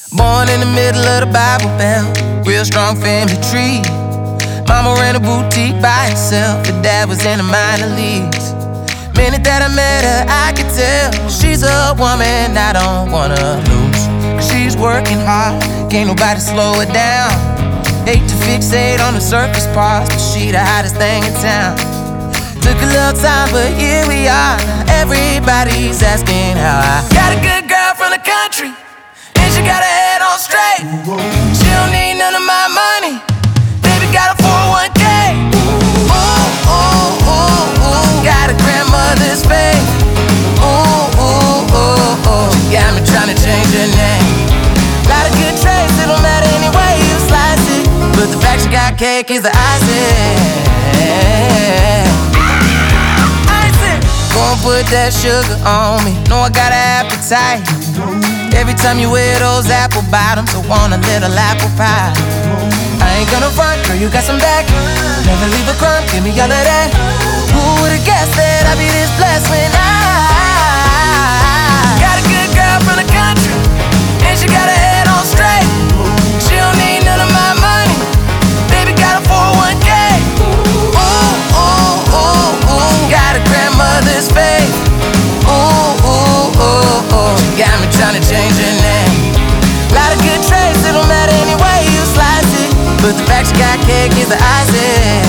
Born in the middle of the Bible Belt, real strong family tree. Mama ran a boutique by herself, her dad was in the minor leagues. Minute that I met her, I could tell she's a woman I don't wanna lose. Cause she's working hard, can't nobody slow her down. Hate to fixate on the surface parts, but she the hottest thing in town. Took a little time, but here we are. Everybody's asking how I got a good girl from the country, and she got her head on straight. She don't need none of my money, baby got a 401k. Ooh, ooh, ooh, ooh, got a grandmother's faith. Ooh, ooh, ooh, ooh, she got me trying to change her name. Lot of good traits, it don't matter any way you slice it, but the fact she got cake is the icing. Gon' put that sugar on me, know I got an appetite. Every time you wear those apple bottoms, I want a little apple pie. I ain't gonna front, girl, you got some back. Never leave a crumb, give me all of that. Who would've guessed that I'd be this blessed when I got a good girl from the country, and she got her head on straight. She don't need none of my money, baby got a 401k. Ooh, ooh, ooh, ooh, got a grandmother's faith. Ooh, ooh, ooh, ooh, she got me tryna change her name. Lot of good traits, it don't matter any way you slice it, but the fact she got cake is the icing.